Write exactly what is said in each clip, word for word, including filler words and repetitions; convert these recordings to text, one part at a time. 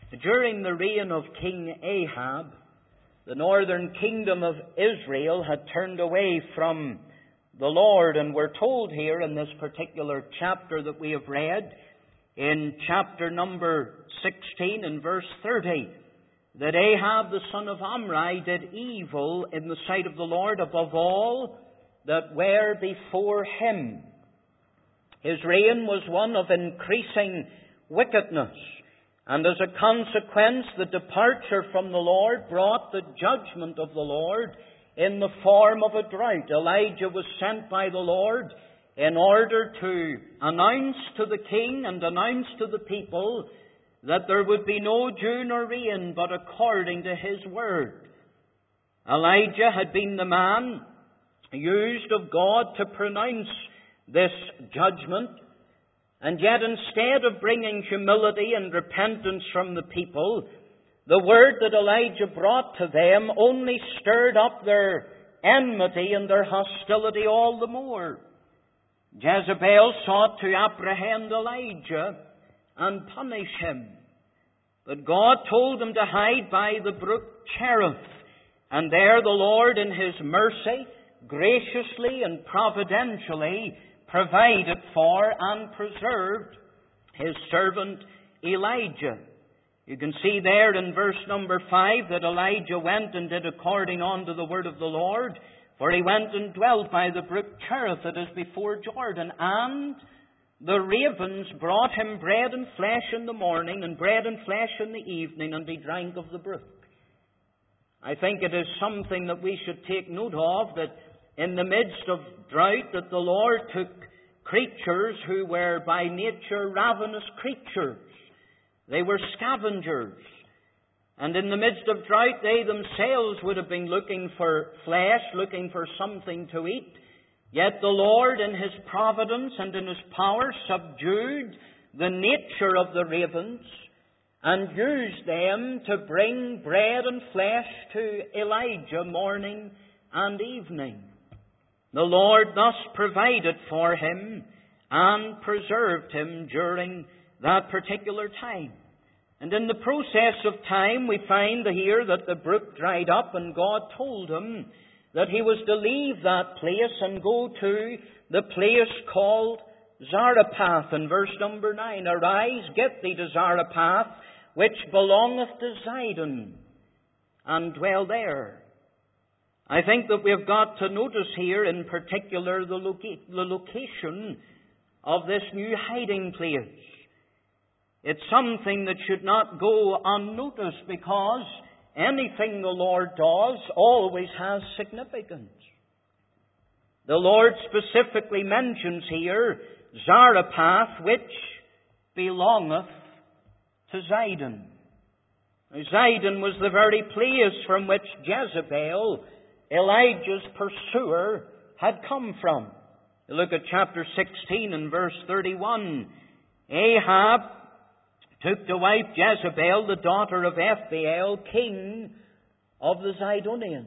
During the reign of King Ahab, the northern kingdom of Israel had turned away from the Lord, and we're told here in this particular chapter that we have read, in chapter number sixteen and verse thirty, that Ahab the son of Omri did evil in the sight of the Lord above all that were before him. His reign was one of increasing wickedness, and as a consequence, the departure from the Lord brought the judgment of the Lord in the form of a drought. Elijah was sent by the Lord in order to announce to the king and announce to the people that there would be no dew nor rain but according to his word. Elijah had been the man used of God to pronounce this judgment, and yet instead of bringing humility and repentance from the people, the word that Elijah brought to them only stirred up their enmity and their hostility all the more. Jezebel sought to apprehend Elijah and punish him, but God told him to hide by the brook Cherith, and there the Lord in His mercy graciously and providentially provided for and preserved His servant Elijah. You can see there in verse number five that Elijah went and did according unto the word of the Lord, for he went and dwelt by the brook Cherith that is before Jordan, and the ravens brought him bread and flesh in the morning, and bread and flesh in the evening, and he drank of the brook. I think it is something that we should take note of, that in the midst of drought, that the Lord took creatures who were by nature ravenous creatures. They were scavengers. And in the midst of drought, they themselves would have been looking for flesh, looking for something to eat. Yet the Lord, in His providence and in His power, subdued the nature of the ravens and used them to bring bread and flesh to Elijah morning and evening. The Lord thus provided for him and preserved him during that particular time. And in the process of time, we find here that the brook dried up, and God told him that he was to leave that place and go to the place called Zarephath. In verse number nine, "Arise, get thee to Zarephath, which belongeth to Zidon, and dwell there." I think that we have got to notice here in particular the, loca- the location of this new hiding place. It's something that should not go unnoticed, because anything the Lord does always has significance. The Lord specifically mentions here Zarephath, which belongeth to Zidon. Now, Zidon was the very place from which Jezebel, Elijah's pursuer, had come from. You look at chapter sixteen and verse thirty-one. Ahab took to wife Jezebel, the daughter of Ethbaal, king of the Zidonians.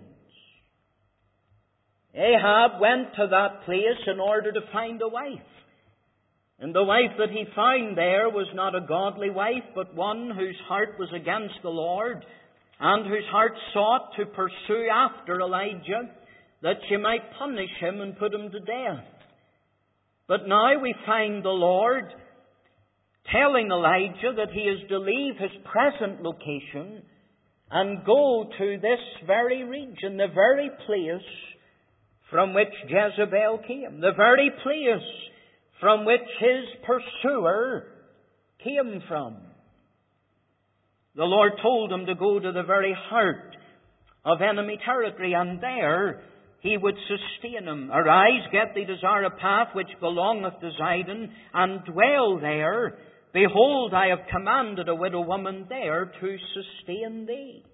Ahab went to that place in order to find a wife. And the wife that he found there was not a godly wife, but one whose heart was against the Lord, and whose heart sought to pursue after Elijah, that she might punish him and put him to death. But now we find the Lord telling Elijah that he is to leave his present location and go to this very region, the very place from which Jezebel came, the very place from which his pursuer came from. The Lord told him to go to the very heart of enemy territory, and there He would sustain him. "Arise, get thee to Zarephath, which belongeth to Zidon, and dwell there. Behold, I have commanded a widow woman there to sustain thee."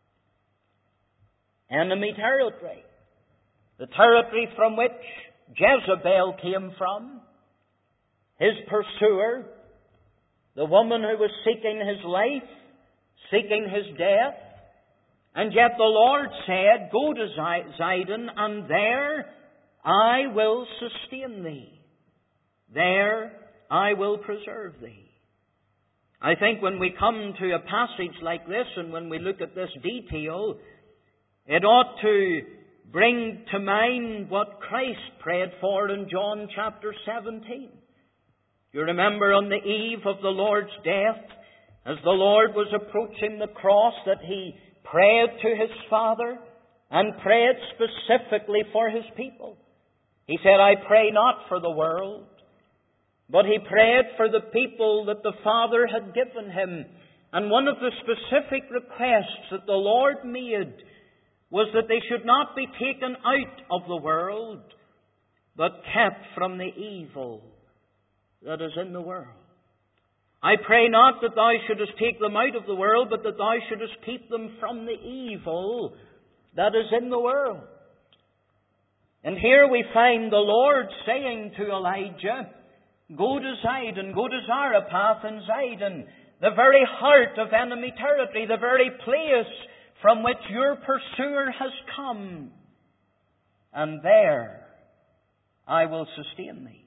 Enemy territory. The territory from which Jezebel came from. His pursuer. The woman who was seeking his life, seeking his death. And yet the Lord said, "Go to Zidon, and there I will sustain thee. There I will preserve thee." I think when we come to a passage like this and when we look at this detail, it ought to bring to mind what Christ prayed for in John chapter seventeen. You remember on the eve of the Lord's death, as the Lord was approaching the cross, that He prayed to His Father and prayed specifically for His people. He said, I pray not for the world, but He prayed for the people that the Father had given Him. And one of the specific requests that the Lord made was that they should not be taken out of the world, but kept from the evil that is in the world. I pray not that Thou shouldest take them out of the world, but that Thou shouldest keep them from the evil that is in the world. And here we find the Lord saying to Elijah, go to Zidon, go to Zarephath in Zidon, the very heart of enemy territory, the very place from which your pursuer has come. And there I will sustain thee.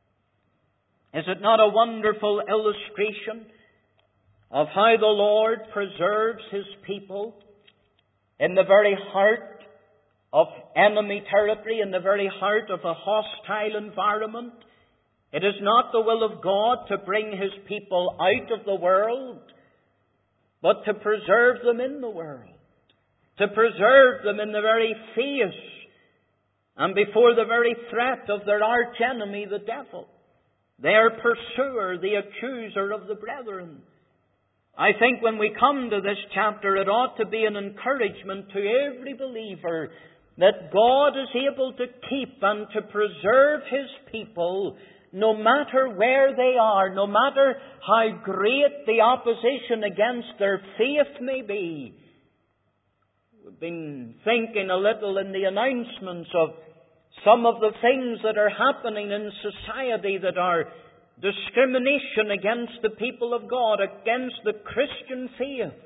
Is it not a wonderful illustration of how the Lord preserves His people in the very heart of enemy territory, in the very heart of a hostile environment? It is not the will of God to bring His people out of the world, but to preserve them in the world, to preserve them in the very face and before the very threat of their arch enemy, the devil, their pursuer, the accuser of the brethren. I think when we come to this chapter, it ought to be an encouragement to every believer that God is able to keep and to preserve His people no matter where they are, no matter how great the opposition against their faith may be. We've been thinking a little in the announcements of some of the things that are happening in society that are discrimination against the people of God, against the Christian faith.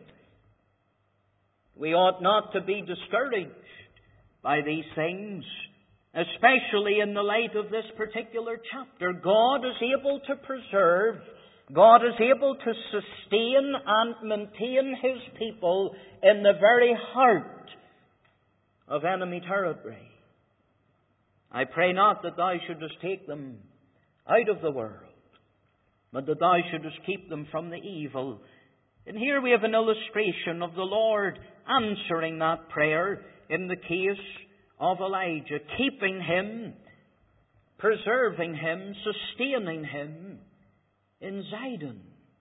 We ought not to be discouraged by these things, especially in the light of this particular chapter. God is able to preserve, God is able to sustain and maintain His people in the very heart of enemy territory. I pray not that Thou shouldest take them out of the world, but that Thou shouldest keep them from the evil. And here we have an illustration of the Lord answering that prayer in the case of Elijah, keeping him, preserving him, sustaining him in Zidon.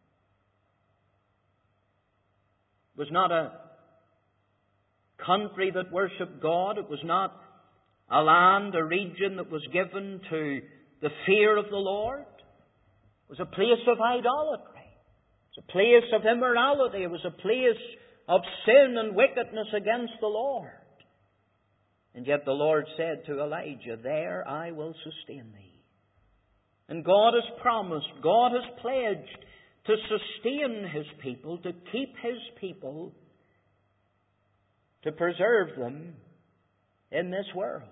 It was not a country that worshipped God. It was not a land, a region that was given to the fear of the Lord. It was a place of idolatry. It was a place of immorality. It was a place of sin and wickedness against the Lord. And yet the Lord said to Elijah, there I will sustain thee. And God has promised, God has pledged to sustain His people, to keep His people, to preserve them in this world.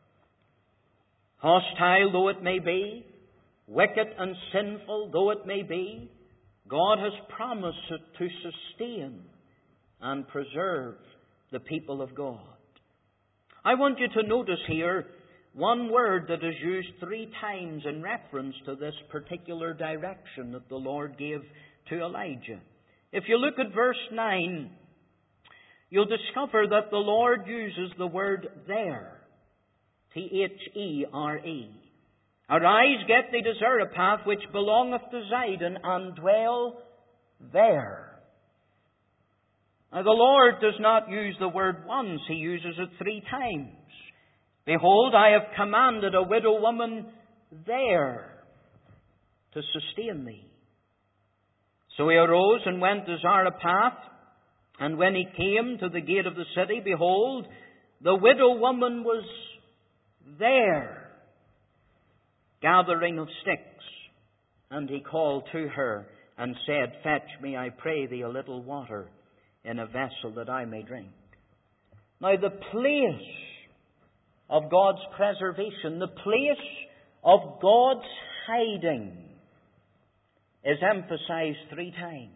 Hostile though it may be, wicked and sinful though it may be, God has promised to sustain and preserve the people of God. I want you to notice here one word that is used three times in reference to this particular direction that the Lord gave to Elijah. If you look at verse nine, you'll discover that the Lord uses the word there. T H E R E. Arise, get thee to Zarephath, which belongeth to Zidon, and dwell there. Now, the Lord does not use the word once. He uses it three times. Behold, I have commanded a widow woman there to sustain thee. So he arose and went to Zarephath, and when he came to the gate of the city, behold, the widow woman was there, gathering of sticks. And he called to her and said, fetch me, I pray thee, a little water in a vessel that I may drink. Now the place of God's preservation, the place of God's hiding, is emphasized three times.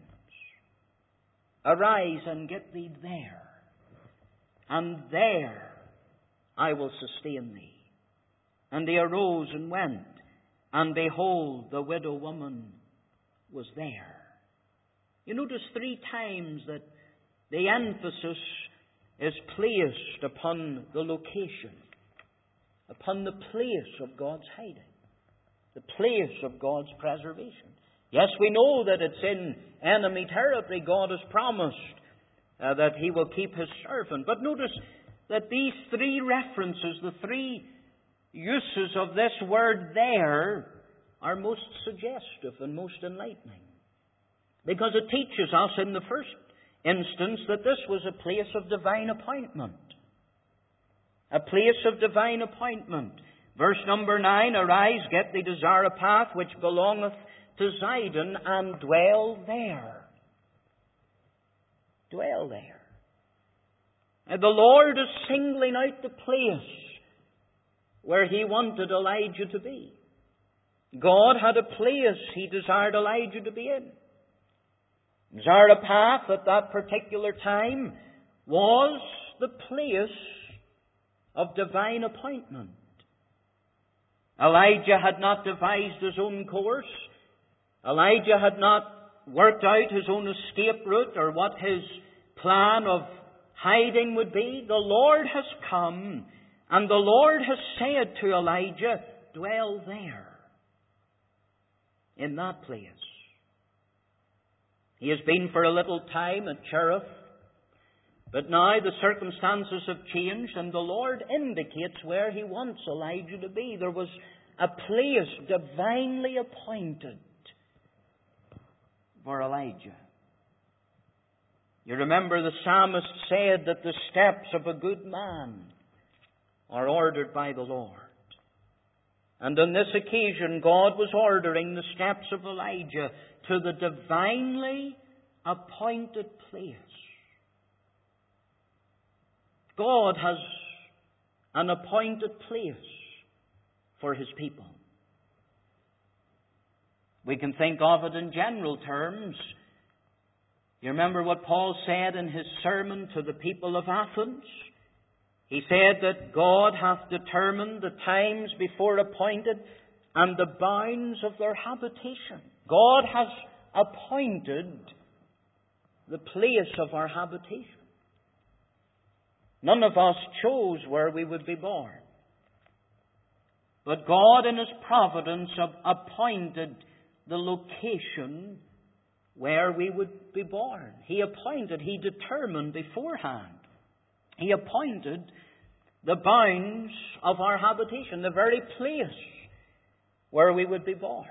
Arise and get thee there, and there I will sustain thee. And he arose and went, and behold, the widow woman was there. You notice three times that the emphasis is placed upon the location, upon the place of God's hiding, the place of God's preservation. Yes, we know that it's in enemy territory. God has promised uh, that He will keep His servant. But notice that these three references, the three uses of this word there, are most suggestive and most enlightening. Because it teaches us in the first instance that this was a place of divine appointment. A place of divine appointment. Verse number nine, arise, get thee to Zarephath, which belongeth to Zidon, and dwell there. Dwell there. And the Lord is singling out the place where He wanted Elijah to be. God had a place He desired Elijah to be in. Zarephath at that particular time was the place of divine appointment. Elijah had not devised his own course. Elijah had not worked out his own escape route or what his plan of hiding would be. The Lord has come, and the Lord has said to Elijah, dwell there, in that place. He has been for a little time at Cherith, but now the circumstances have changed, and the Lord indicates where He wants Elijah to be. There was a place divinely appointed for Elijah. You remember the psalmist said that the steps of a good man are ordered by the Lord. And on this occasion, God was ordering the steps of Elijah to the divinely appointed place. God has an appointed place for His people. We can think of it in general terms. You remember what Paul said in his sermon to the people of Athens? He said that God hath determined the times before appointed and the bounds of their habitation. God has appointed the place of our habitation. None of us chose where we would be born. But God in His providence appointed the location where we would be born. He appointed, He determined beforehand. He appointed the bounds of our habitation, the very place where we would be born.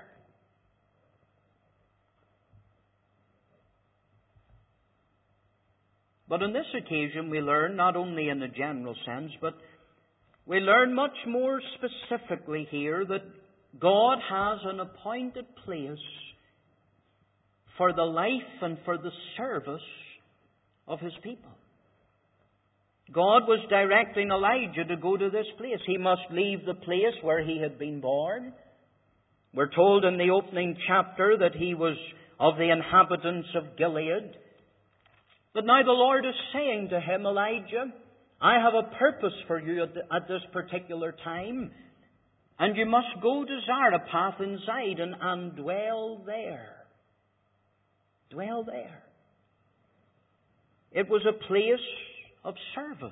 But on this occasion we learn, not only in a general sense, but we learn much more specifically here that God has an appointed place for the life and for the service of His people. God was directing Elijah to go to this place. He must leave the place where he had been born. We're told in the opening chapter that he was of the inhabitants of Gilead. But now the Lord is saying to him, Elijah, I have a purpose for you at, the, at this particular time, and you must go to Zarephath in Zidon and dwell there. Dwell there. It was a place of service.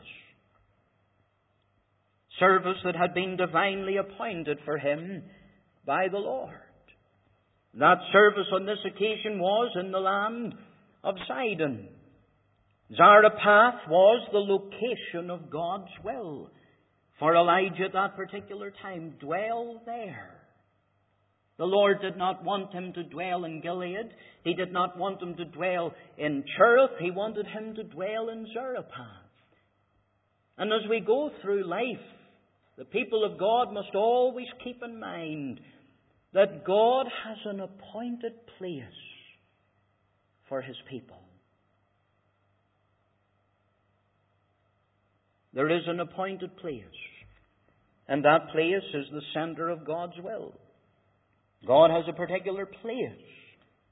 Service that had been divinely appointed for him by the Lord. That service on this occasion was in the land of Zidon. Zarephath was the location of God's will for Elijah at that particular time. Dwell there. The Lord did not want him to dwell in Gilead. He did not want him to dwell in Cherith. He wanted him to dwell in Zarephath. And as we go through life, the people of God must always keep in mind that God has an appointed place for His people. There is an appointed place, and that place is the center of God's will. God has a particular place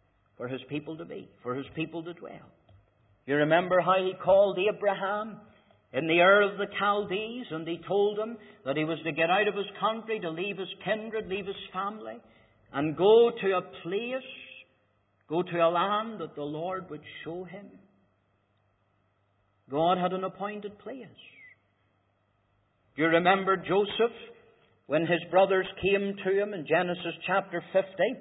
for His people to be, for His people to dwell. You remember how He called Abraham in the Ur of the Chaldees, and He told him that he was to get out of his country, to leave his kindred, leave his family, and go to a place, go to a land that the Lord would show him. God had an appointed place. Do you remember Joseph, when his brothers came to him in Genesis chapter fifty?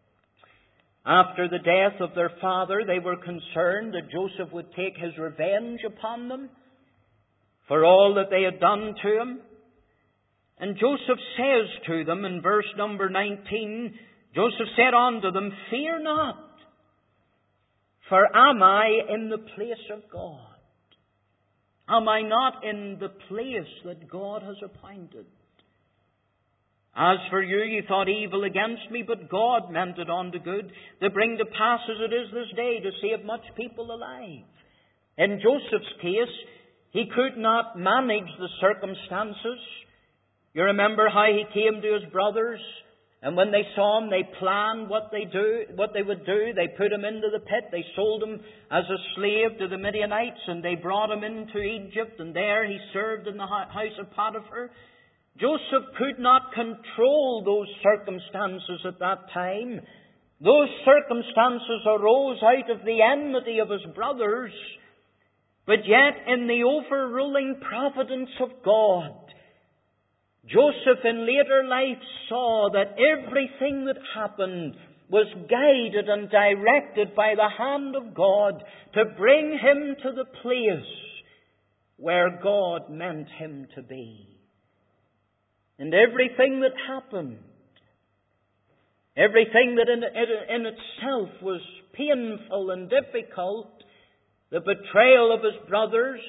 After the death of their father, they were concerned that Joseph would take his revenge upon them for all that they had done to him. And Joseph says to them in verse number nineteen, Joseph said unto them, Fear not, for am I in the place of God? Am I not in the place that God has appointed? As for you, you thought evil against me, but God meant it unto good, to bring to pass as it is this day, to save much people alive. In Joseph's case, he could not manage the circumstances. You remember how he came to his brothers, and when they saw him, they planned what they do, what they would do. They put him into the pit. They sold him as a slave to the Midianites, and they brought him into Egypt, and there he served in the house of Potiphar. Joseph could not control those circumstances at that time. Those circumstances arose out of the enmity of his brothers, but yet in the overruling providence of God, Joseph in later life saw that everything that happened was guided and directed by the hand of God to bring him to the place where God meant him to be. And everything that happened, everything that in, in itself was painful and difficult, the betrayal of his brothers,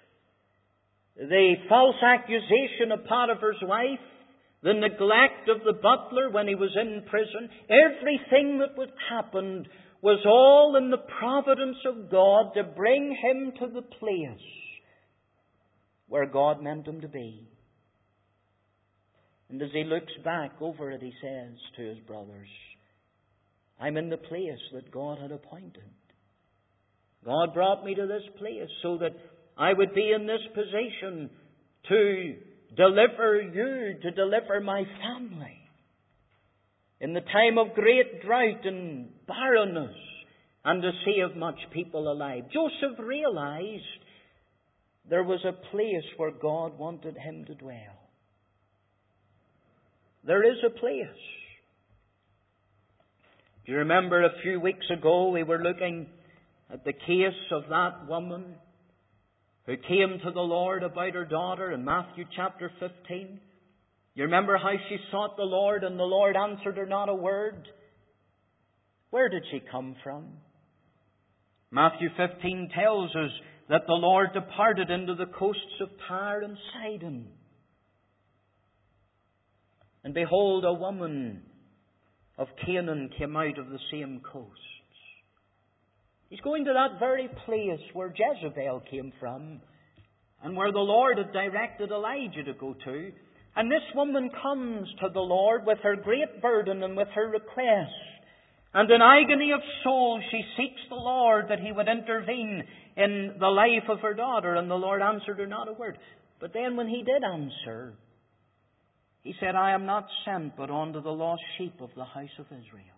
the false accusation of Potiphar's wife, the neglect of the butler when he was in prison, everything that would happen was all in the providence of God to bring him to the place where God meant him to be. And as he looks back over it, he says to his brothers, I'm in the place that God had appointed. God brought me to this place so that I would be in this position to deliver you, to deliver my family. In the time of great drought and barrenness, and to save much people alive. Joseph realized there was a place where God wanted him to dwell. There is a place. Do you remember a few weeks ago we were looking at the case of that woman who came to the Lord about her daughter in Matthew chapter fifteen? You remember how she sought the Lord and the Lord answered her not a word? Where did she come from? Matthew fifteen tells us that the Lord departed into the coasts of Tyre and Sidon. And behold, a woman of Canaan came out of the same coasts. He's going to that very place where Jezebel came from and where the Lord had directed Elijah to go to. And this woman comes to the Lord with her great burden and with her request. And in agony of soul, she seeks the Lord that He would intervene in the life of her daughter. And the Lord answered her not a word. But then when He did answer, He said, I am not sent but unto the lost sheep of the house of Israel.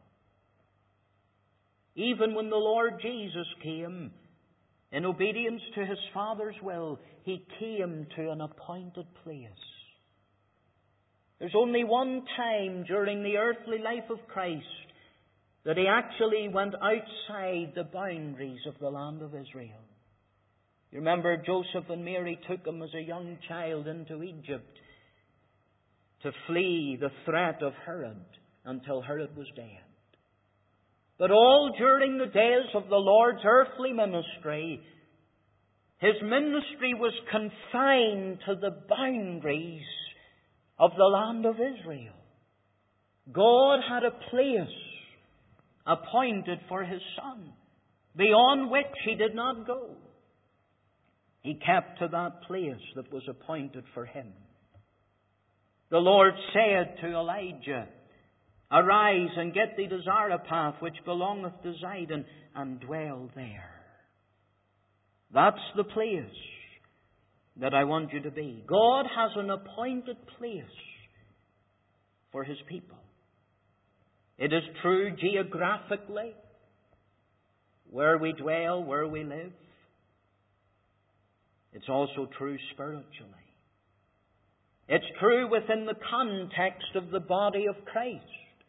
Even when the Lord Jesus came, in obedience to His Father's will, He came to an appointed place. There's only one time during the earthly life of Christ that He actually went outside the boundaries of the land of Israel. You remember Joseph and Mary took Him as a young child into Egypt to flee the threat of Herod until Herod was dead. But all during the days of the Lord's earthly ministry, His ministry was confined to the boundaries of the land of Israel. God had a place appointed for His Son, beyond which He did not go. He kept to that place that was appointed for Him. The Lord said to Elijah, Arise and get thee to Zarephath, which belongeth to Zidon, and dwell there. That's the place that I want you to be. God has an appointed place for His people. It is true geographically, where we dwell, where we live. It's also true spiritually. It's true within the context of the body of Christ.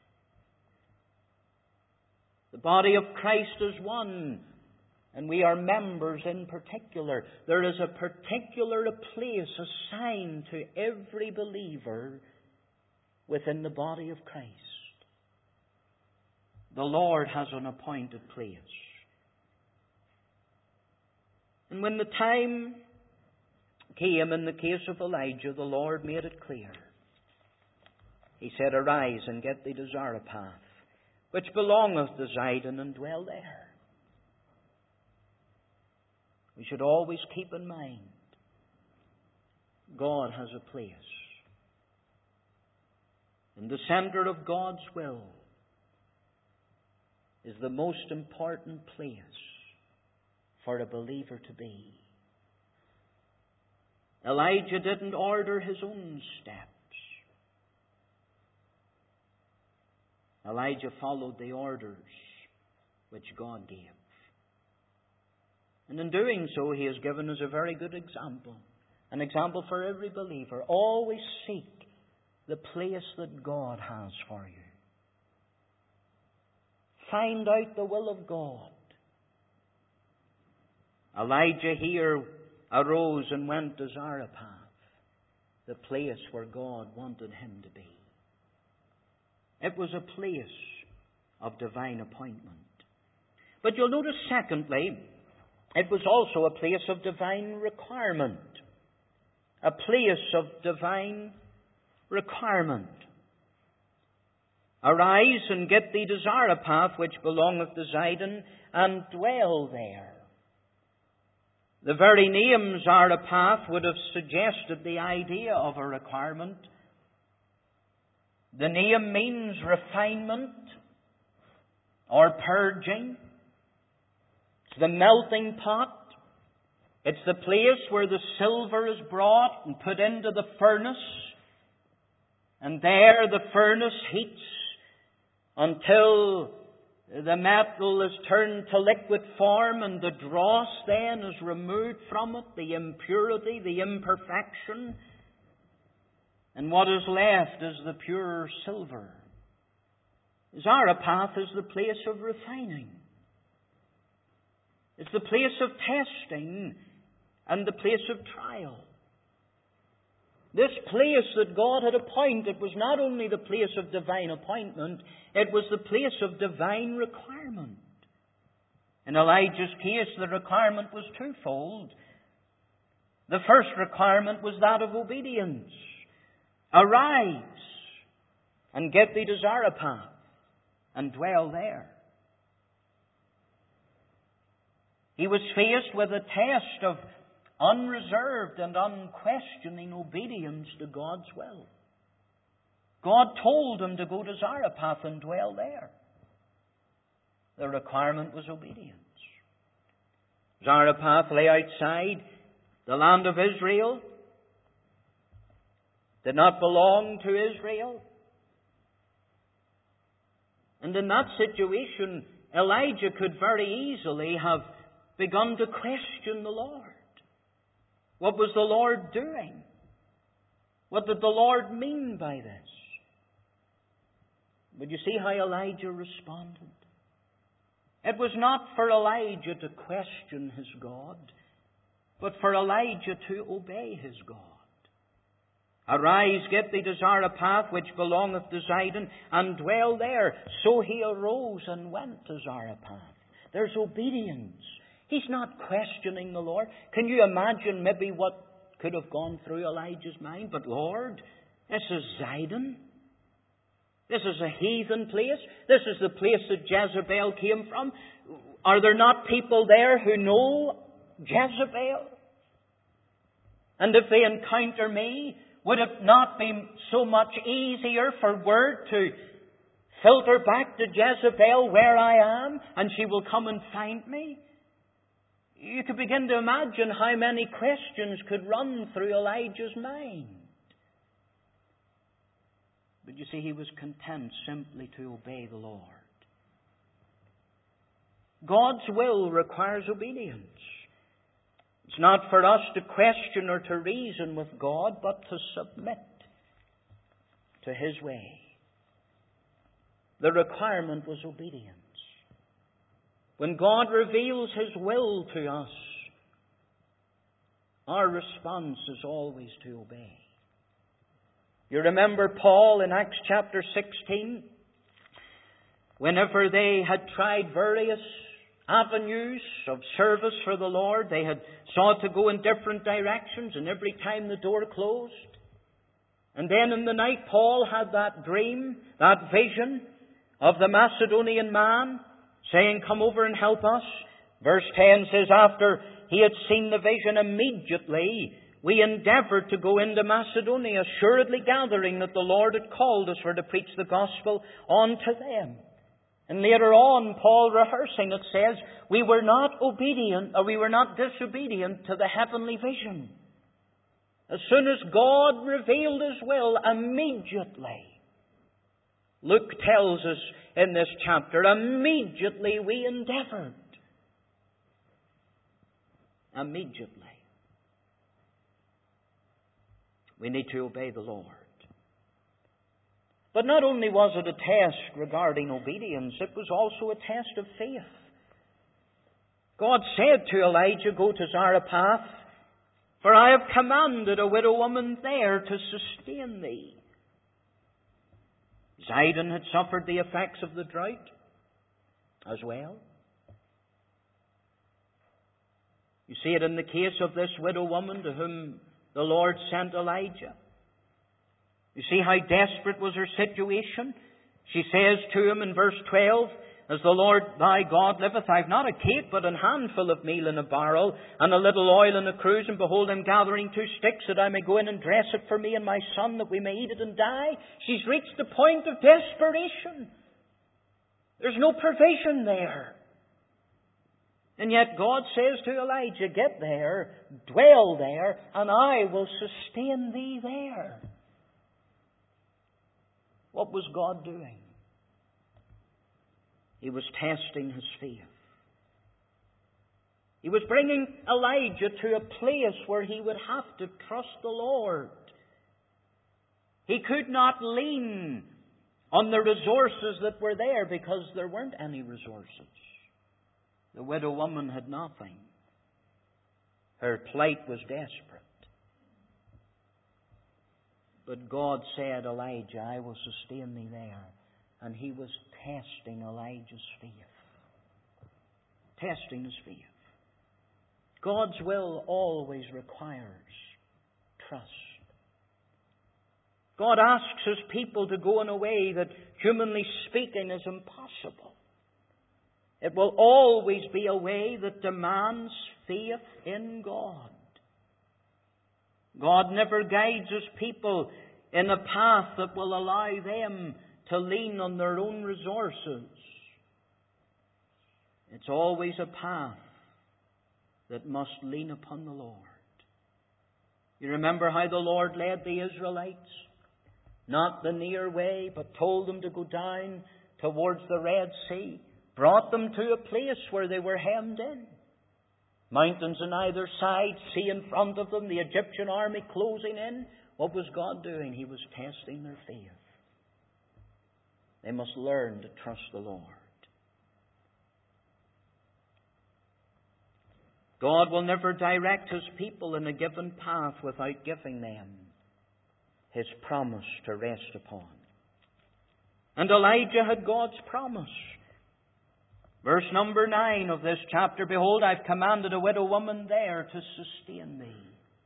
The body of Christ is one, and we are members in particular. There is a particular place assigned to every believer within the body of Christ. The Lord has an appointed place. And when the time came in the case of Elijah, the Lord made it clear. He said, Arise and get thee to Zarephath, which belongeth to Zidon, and dwell there. We should always keep in mind, God has a place. In the center of God's will is the most important place for a believer to be. Elijah didn't order his own steps. Elijah followed the orders which God gave. And in doing so, he has given us a very good example. An example for every believer. Always seek the place that God has for you. Find out the will of God. Elijah here arose and went to Zarephath, the place where God wanted him to be. It was a place of divine appointment. But you'll notice, secondly, it was also a place of divine requirement. A place of divine requirement. Arise and get thee to Zarephath, which belongeth to Zidon, and dwell there. The very name Zarephath would have suggested the idea of a requirement. The name means refinement or purging. It's the melting pot. It's the place where the silver is brought and put into the furnace. And there the furnace heats until the metal is turned to liquid form, and the dross then is removed from it, the impurity, the imperfection. And what is left is the pure silver. Zarephath is the place of refining. It's the place of testing and the place of trial. This place that God had appointed was not only the place of divine appointment, it was the place of divine requirement. In Elijah's case, the requirement was twofold. The first requirement was that of obedience. Arise and get thee to Zarephath and dwell there. He was faced with a test of unreserved and unquestioning obedience to God's will. God told him to go to Zarephath and dwell there. The requirement was obedience. Zarephath lay outside the land of Israel, did not belong to Israel. And in that situation, Elijah could very easily have begun to question the Lord. What was the Lord doing? What did the Lord mean by this? But you see how Elijah responded? It was not for Elijah to question his God, but for Elijah to obey his God. Arise, get thee to Zarephath, which belongeth to Zidon, and dwell there. So he arose and went to Zarephath. There's obedience. He's not questioning the Lord. Can you imagine maybe what could have gone through Elijah's mind? But Lord, this is Zidon. This is a heathen place. This is the place that Jezebel came from. Are there not people there who know Jezebel? And if they encounter me, would it not be so much easier for word to filter back to Jezebel where I am, and she will come and find me? You could begin to imagine how many questions could run through Elijah's mind. But you see, he was content simply to obey the Lord. God's will requires obedience. It's not for us to question or to reason with God, but to submit to His way. The requirement was obedience. When God reveals His will to us, our response is always to obey. You remember Paul in Acts chapter sixteen? Whenever they had tried various avenues of service for the Lord, they had sought to go in different directions, and every time the door closed. And then in the night, Paul had that dream, that vision of the Macedonian man saying, "Come over and help us." Verse ten says, after he had seen the vision, immediately we endeavoured to go into Macedonia, assuredly gathering that the Lord had called us for to preach the gospel unto them. And later on, Paul rehearsing, it says, we were not obedient, or we were not disobedient to the heavenly vision. As soon as God revealed His will, immediately, Luke tells us in this chapter, immediately we endeavoured. Immediately. We need to obey the Lord. But not only was it a test regarding obedience, it was also a test of faith. God said to Elijah, "Go to Zarephath, for I have commanded a widow woman there to sustain thee." Zidon had suffered the effects of the drought as well. You see it in the case of this widow woman to whom the Lord sent Elijah. You see how desperate was her situation? She says to him in verse twelve, "As the Lord thy God liveth, I have not a cake, but an handful of meal in a barrel, and a little oil in a cruse, and behold, I am gathering two sticks, that I may go in and dress it for me and my son, that we may eat it and die." She's reached the point of desperation. There's no provision there. And yet God says to Elijah, "Get there, dwell there, and I will sustain thee there." What was God doing? He was testing his faith. He was bringing Elijah to a place where he would have to trust the Lord. He could not lean on the resources that were there because there weren't any resources. The widow woman had nothing. Her plight was desperate. But God said, "Elijah, I will sustain thee there." And He was testing Elijah's faith. Testing his faith. God's will always requires trust. God asks His people to go in a way that, humanly speaking, is impossible. It will always be a way that demands faith in God. God never guides His people in a path that will allow them to lean on their own resources. It's always a path that must lean upon the Lord. You remember how the Lord led the Israelites? Not the near way, but told them to go down towards the Red Sea. Brought them to a place where they were hemmed in. Mountains on either side, sea in front of them, the Egyptian army closing in. What was God doing? He was testing their faith. They must learn to trust the Lord. God will never direct His people in a given path without giving them His promise to rest upon. And Elijah had God's promise. Verse number nine of this chapter, "Behold, I've commanded a widow woman there to sustain thee."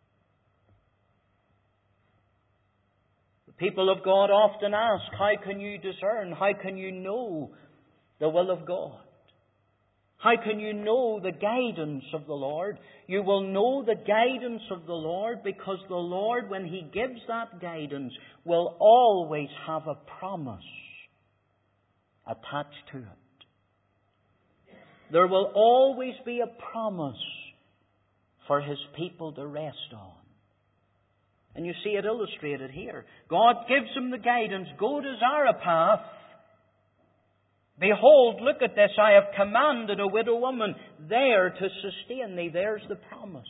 The people of God often ask, how can you discern? How can you know the will of God? How can you know the guidance of the Lord? You will know the guidance of the Lord because the Lord, when He gives that guidance, will always have a promise attached to it. There will always be a promise for His people to rest on. And you see it illustrated here. God gives them the guidance. Go to Zarephath. Behold, look at this. I have commanded a widow woman there to sustain thee. There's the promise.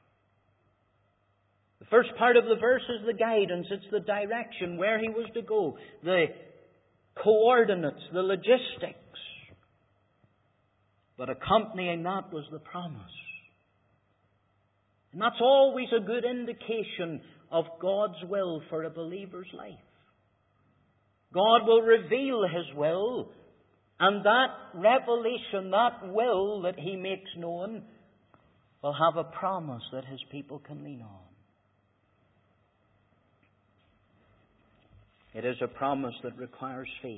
The first part of the verse is the guidance. It's the direction, where he was to go. The coordinates, the logistics. But accompanying that was the promise. And that's always a good indication of God's will for a believer's life. God will reveal His will, and that revelation, that will that He makes known, will have a promise that His people can lean on. It is a promise that requires faith.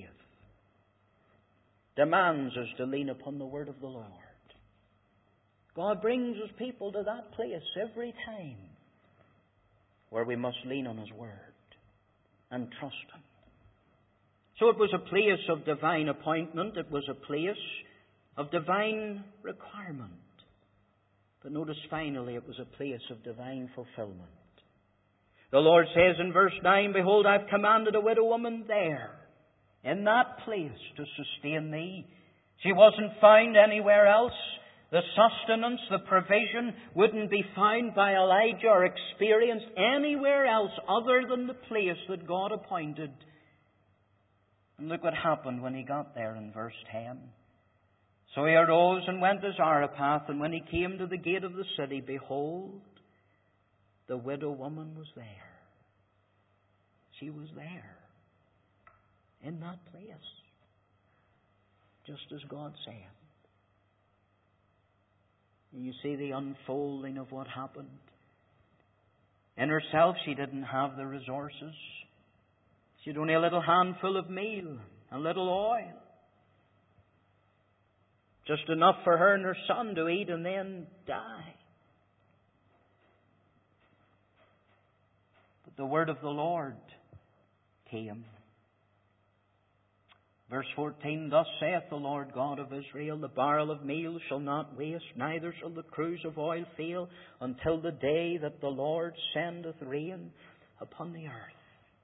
Demands us to lean upon the word of the Lord. God brings His people to that place every time where we must lean on His word and trust Him. So it was a place of divine appointment. It was a place of divine requirement. But notice finally it was a place of divine fulfillment. The Lord says in verse nine, Behold, I've commanded a widow woman there, in that place, to sustain thee. She wasn't found anywhere else. The sustenance, the provision wouldn't be found by Elijah or experienced anywhere else other than the place that God appointed. And look what happened when he got there in verse ten. So he arose and went to Zarephath, and when he came to the gate of the city, behold, the widow woman was there. She was there, in that place, just as God said. You see the unfolding of what happened. In herself, she didn't have the resources. She had only a little handful of meal, a little oil. Just enough for her and her son to eat and then die. But the word of the Lord came. Verse fourteen, Thus saith the Lord God of Israel, The barrel of meal shall not waste, neither shall the cruse of oil fail, until the day that the Lord sendeth rain upon the earth.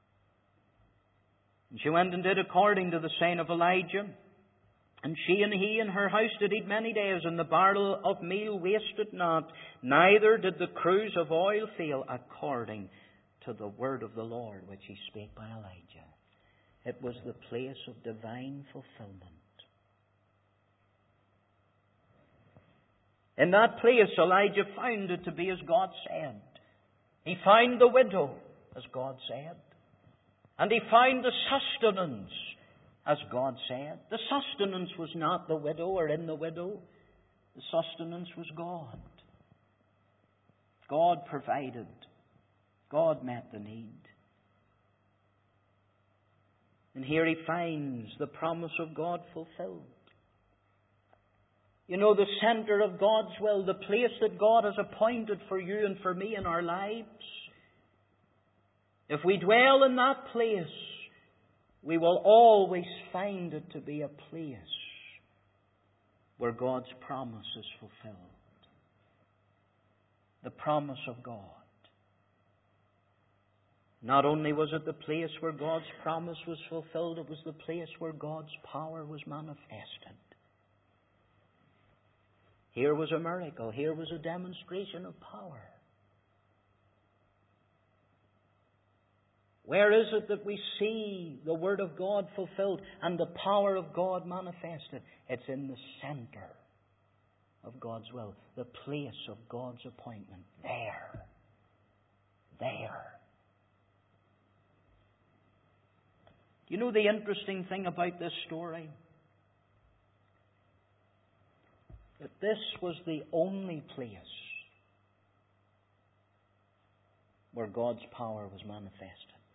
And she went and did according to the saying of Elijah. And she and he and her house did eat many days, and the barrel of meal wasted not, neither did the cruse of oil fail, according to the word of the Lord which he spake by Elijah. It was the place of divine fulfillment. In that place, Elijah found it to be as God said. He found the widow, as God said. And he found the sustenance, as God said. The sustenance was not the widow or in the widow. The sustenance was God. God provided. God met the need. And here he finds the promise of God fulfilled. You know, the center of God's will, the place that God has appointed for you and for me in our lives. If we dwell in that place, we will always find it to be a place where God's promise is fulfilled. The promise of God. Not only was it the place where God's promise was fulfilled, it was the place where God's power was manifested. Here was a miracle. Here was a demonstration of power. Where is it that we see the Word of God fulfilled and the power of God manifested? It's in the center of God's will, the place of God's appointment. There. There. You know the interesting thing about this story? That this was the only place where God's power was manifested.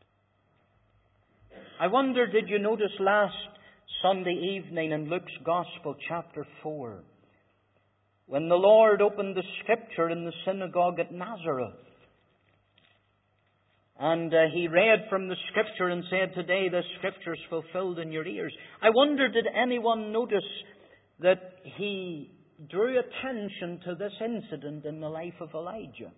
I wonder, did you notice last Sunday evening in Luke's Gospel, chapter four, when the Lord opened the Scripture in the synagogue at Nazareth, And uh, he read from the Scripture and said, "Today this Scripture is fulfilled in your ears." I wonder, did anyone notice that he drew attention to this incident in the life of Elijah?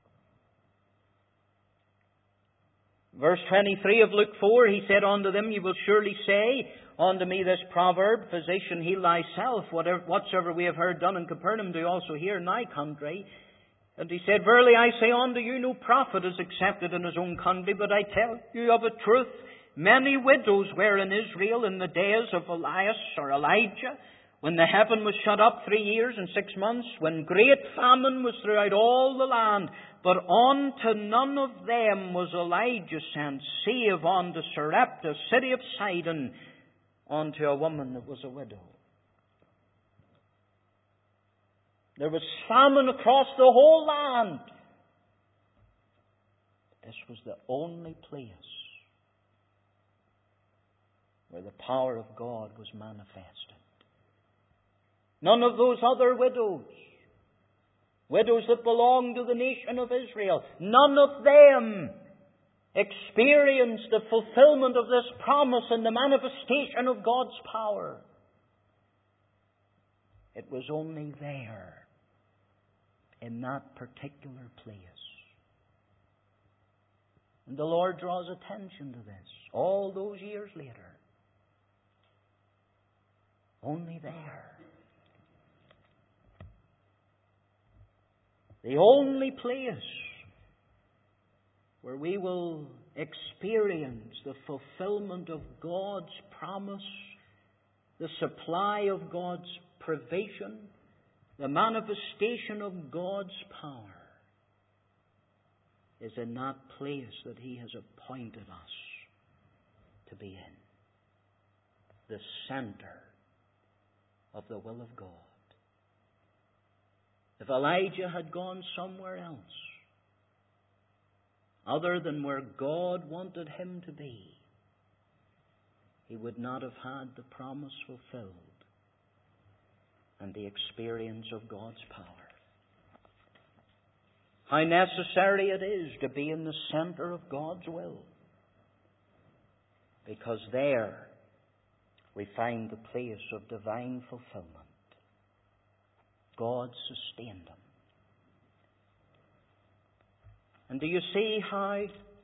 Verse twenty-three of Luke four, he said unto them, "You will surely say unto me this proverb, Physician, heal thyself. Whatever, whatsoever we have heard done in Capernaum, do also here in thy country." And he said, "Verily I say unto you, no prophet is accepted in his own country. But I tell you of a truth, many widows were in Israel in the days of Elias or Elijah, when the heaven was shut up three years and six months, when great famine was throughout all the land. But unto none of them was Elijah sent, save unto Sarepta, city of Sidon, unto a woman that was a widow." There was famine across the whole land. This was the only place where the power of God was manifested. None of those other widows, widows that belonged to the nation of Israel, none of them experienced the fulfillment of this promise and the manifestation of God's power. It was only there, in that particular place. And the Lord draws attention to this all those years later. Only there. The only place where we will experience the fulfillment of God's promise, the supply of God's provision, the manifestation of God's power, is in that place that He has appointed us to be in. The center of the will of God. If Elijah had gone somewhere else, other than where God wanted him to be, he would not have had the promise fulfilled and the experience of God's power. How necessary it is to be in the center of God's will, because there we find the place of divine fulfillment. God sustained him. And do you see how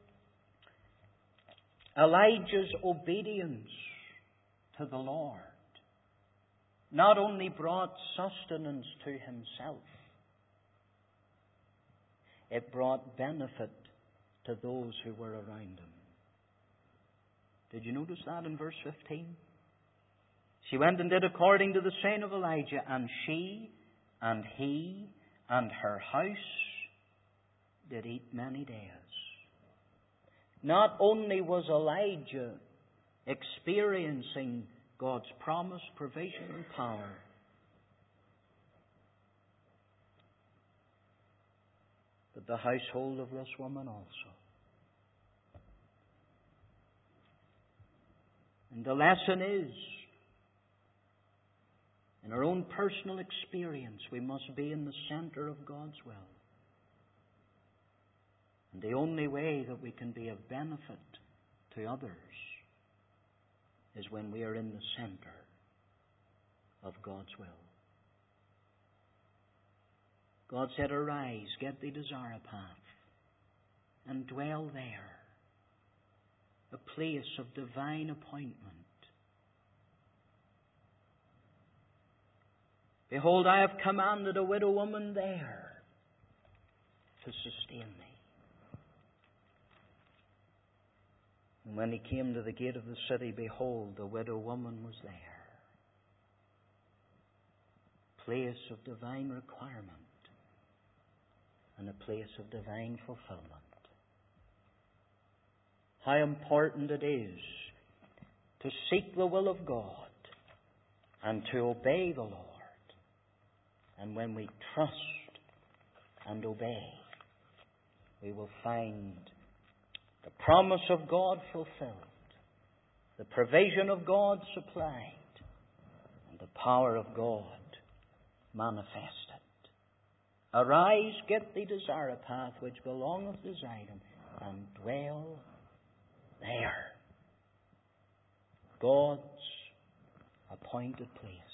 Elijah's obedience to the Lord not only brought sustenance to himself, it brought benefit to those who were around him. Did you notice that in verse fifteen? She went and did according to the saying of Elijah, and she and he and her house did eat many days. Not only was Elijah experiencing God's promise, provision, and power, but the household of this woman also. And the lesson is, in our own personal experience, we must be in the center of God's will. And the only way that we can be of benefit to others is when we are in the center of God's will. God said, "Arise, get thee to Zarephath, and dwell there," a place of divine appointment. "Behold, I have commanded a widow woman there to sustain thee." And when he came to the gate of the city, behold, the widow woman was there. Place of divine requirement and a place of divine fulfillment. How important it is to seek the will of God and to obey the Lord. And when we trust and obey, we will find the promise of God fulfilled, the provision of God supplied, and the power of God manifested. "Arise, get thee to Zarephath, which belongeth to Zidon, and dwell there. God's appointed place.